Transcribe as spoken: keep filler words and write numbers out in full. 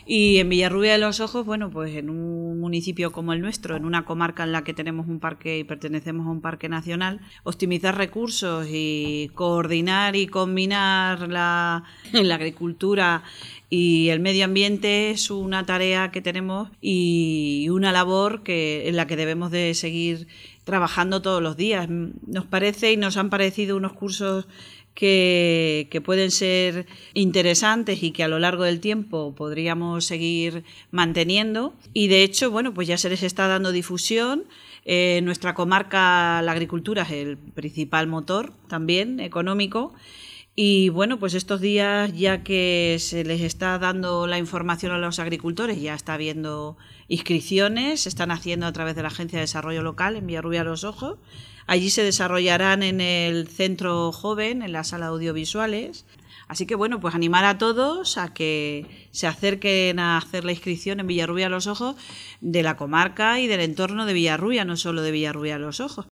Y en Villarrubia de los Ojos, bueno, pues en un municipio como el nuestro, en una comarca en la que tenemos un parque y pertenecemos a un parque nacional, optimizar recursos y coordinar y combinar la, la agricultura y el medio ambiente es una tarea que tenemos y una labor que en la que debemos de seguir trabajando todos los días. Nos parece y nos han parecido unos cursos que, que pueden ser interesantes y que a lo largo del tiempo podríamos seguir manteniendo. Y de hecho, bueno, pues ya se les está dando difusión. En nuestra comarca la agricultura es el principal motor también económico. Y bueno, pues estos días, ya que se les está dando la información a los agricultores, ya está habiendo inscripciones, se están haciendo a través de la Agencia de Desarrollo Local en Villarrubia de los Ojos. Allí se desarrollarán en el Centro Joven, en la sala de audiovisuales. Así que bueno, pues animar a todos a que se acerquen a hacer la inscripción en Villarrubia de los Ojos de la comarca y del entorno de Villarrubia, no solo de Villarrubia de los Ojos.